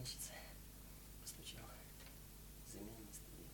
Значит, постучал земельный студент.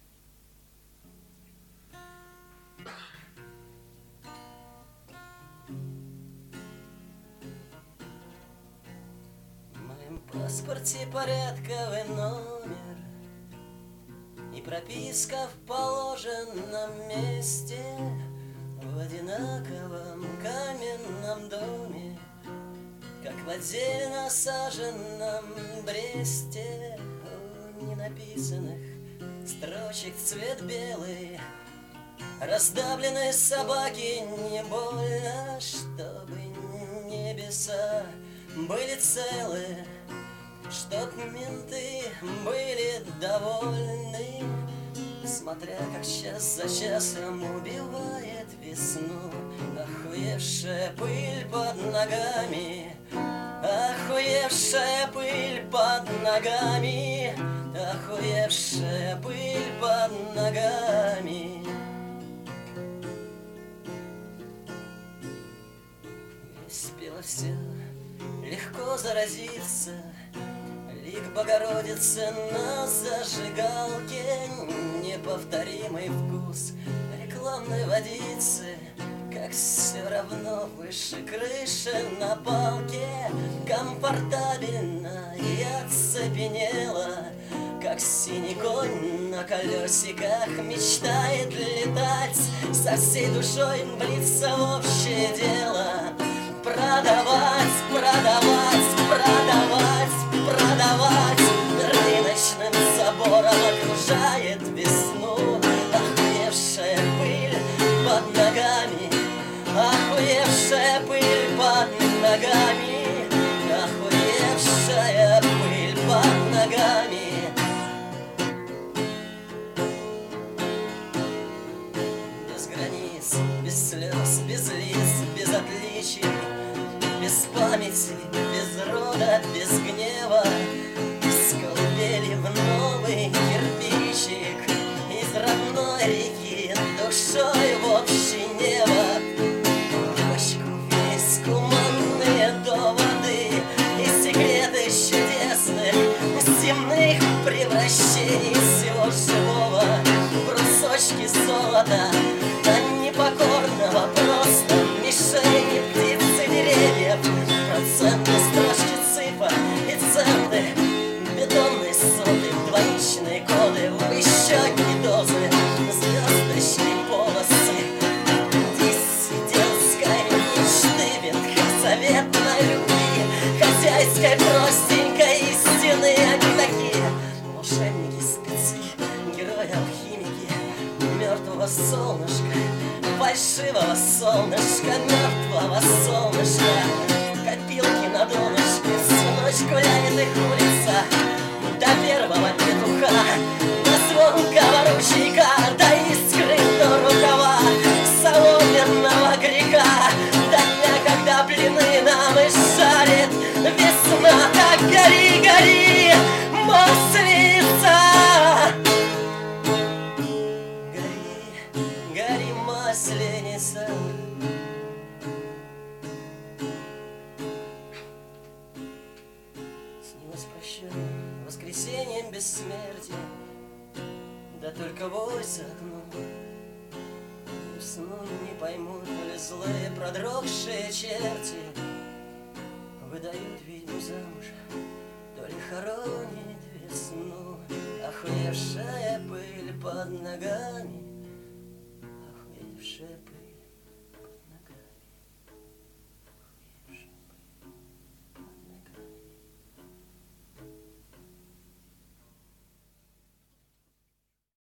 В моем паспорте порядковый номер и прописка в положенном месте, в одинаковом каменном доме, как в отдельно саженном Бресте. У ненаписанных строчек цвет белый, раздавленной собаки не больно, чтобы небеса были целы, чтоб менты были довольны, смотря как час за часом убивает весну охуевшая пыль под ногами, охуевшая пыль под ногами, охуевшая пыль под ногами. Весь пело все, легко заразиться, лик Богородицы на зажигалке, неповторимый вкус рекламной водицы, как все равно выше крыши на палке, комфортабельно и оцепенело, как синий конь на колесиках мечтает летать, со всей душой влиться в общее дело, продавать, продавать, продавать, продавать, рыночным забором окружает весну охуевшая пыль под ногами, охуевшая пыль под ногами, охуевшая пыль под ногами. Без границ, без слез, без лиц, без отличий, без памяти, без рода, без гнева, из колыбели в новый кирпичик, из родной реки душой в общее небо, бочку весь куманные доводы и секреты чудесных земных превращений всего живого, брусочки золота, а непокорного просто мишени птицы деревьев, процентные строчки цифр и центы, бетонные соты, двоичные коды, выщёки дозы, звездочные полосы, диссидентской мечты, ветхозаветной любви, хозяйской простенькой истины. Они такие волшебники, спецы, герои, алхимики мертвого солнышка, фальшивого солнышка, мертвого солнышка, копилки на донышке, всю ночь гуляет их улица, до первого петуха, до звонкого ручейка, до искры до рукава соломенного грека, до дня, когда блины нам и жарит весна. Так гори, гори, маслица, гори, гори, масленица. Снилось прощание воскресеньем бессмертия, да только вой за окном. Сну не поймут, то ли злые продрогшие черти выдают ведьму замуж, то ли хоронит весну охуевшая пыль под ногами.